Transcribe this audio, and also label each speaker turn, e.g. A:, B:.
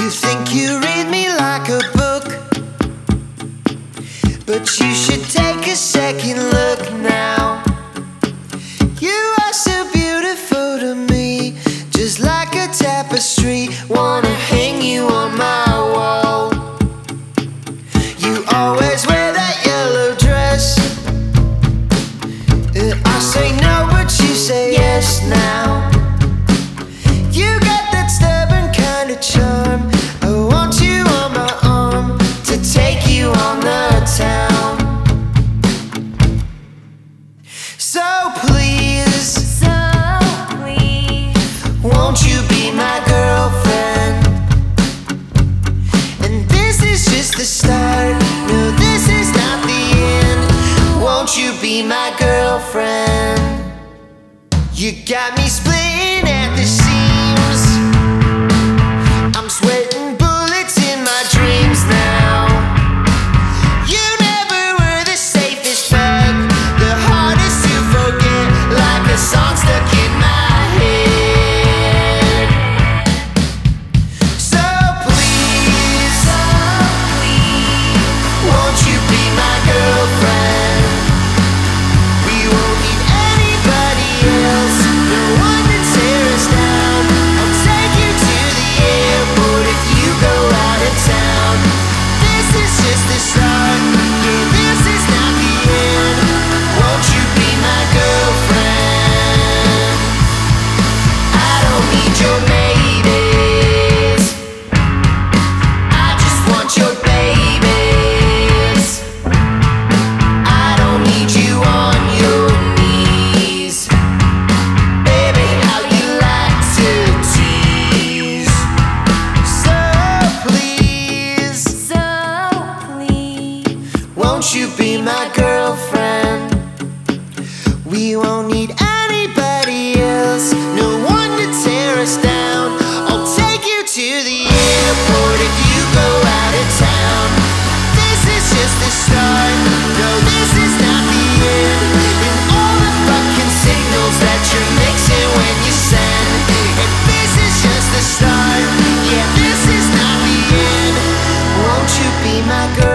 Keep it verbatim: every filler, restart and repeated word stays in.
A: You think you read me like a book, but you should take a second look now. You are so beautiful to me, just like a tapestry. Wanna hang you on my wall. You always wear that yellow dress. Uh, I say no, but you say yes now. You got that stubborn kind of charm. I want you on my arm to take you on the town. So please,
B: So please,
A: won't you be my girlfriend? And this is just the start. No, this is not the end. Won't you be my girlfriend? You got me splitting at the seams. I'm sweating bullets in my dreams now. You never were the safest bet, the hardest to forget, like a song stuck in my head. So please,
B: so please,
A: won't you be my girlfriend? We won't need anybody else, no one to tear us down. I'll take you to the airport if you go out of town. This is just the start, yeah, this is not the end. Won't you be my girlfriend? I don't need your maybes, I just want your babies. I don't need you on your knees. Baby, how you like to tease. So please,
B: so please,
A: won't you be my girlfriend? We won't need anybody else, no one to tear us down. I'll take you to the airport if you go out of town. This is just the start, no, this is not the end. And all the fucking signals that you're mixing when you send. And this is just the start, yeah, this is not the end. Won't you be my girl?